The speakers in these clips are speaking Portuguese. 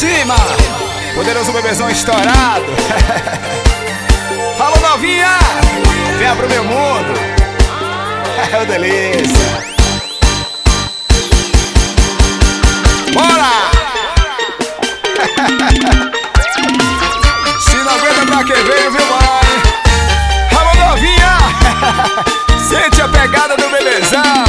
cima, poderoso bebezão estourado. Alô novinha, venha pro meu mundo. É delícia. Bora! Se não aguenta pra que veio, viu, mãe? Alô novinha, sente a pegada do bebezão.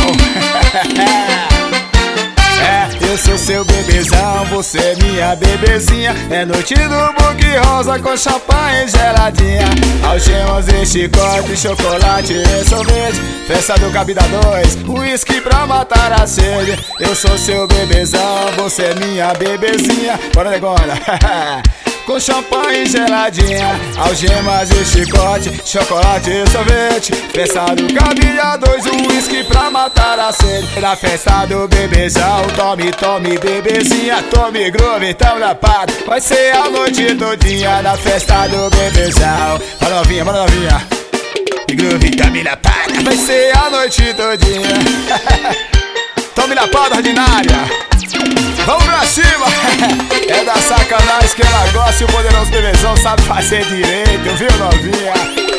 Eu sou seu bebezão, você é minha bebezinha. É noite do buque rosa com champanhe geladinha, algemas e chicote, chocolate e sorvete, festa do Cabida 2, uísque pra matar a sede. Eu sou seu bebezão, você é minha bebezinha. Bora negona. Com champanhe geladinha, algemas e chicote, chocolate e sorvete, festa do Cabida 2, uísque pra matar a sede. Na festa do bebezão, tome, tome bebezinha, tome groove, tamo na pata. Vai ser a noite todinha na festa do bebezão. Bora novinha, bora novinha. E groove, tome na pata. Vai ser a noite todinha. Tome na pata ordinária. Vamos pra cima! É da sacanagem que ela gosta e o poderoso bebezão sabe fazer direito, viu novinha?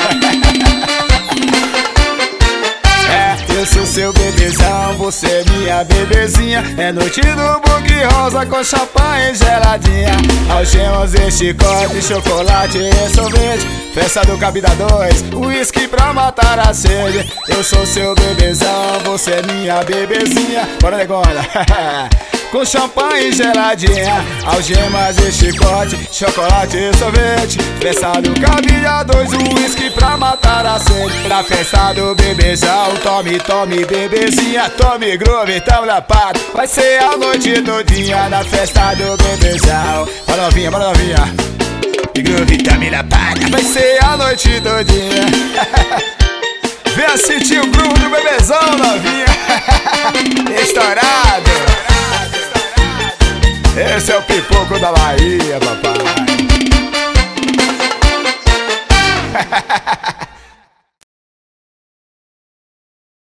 Eu sou seu bebezão, você é minha bebezinha. É noite do buque rosa com champanhe geladinha, algemas e chicote, chocolate e sorvete, festa do Cabida 2, uísque pra matar a sede. Eu sou seu bebezão, você é minha bebezinha. Bora negona. Com champanhe geladinha, algemas e chicote, chocolate e sorvete, festa do Cabida 2, uísque pra matar a sede. Na festa do bebezão, tome, tome bebezinha, tome groove, tamo na pata. Vai ser a noite todinha na festa do bebezão. Bora novinha, bora novinha. E groove, tamo na pata. Vai ser a noite todinha. Vem sentir o groove do bebezão, novinha. Estourado. Esse é o pipoco da Bahia, papai.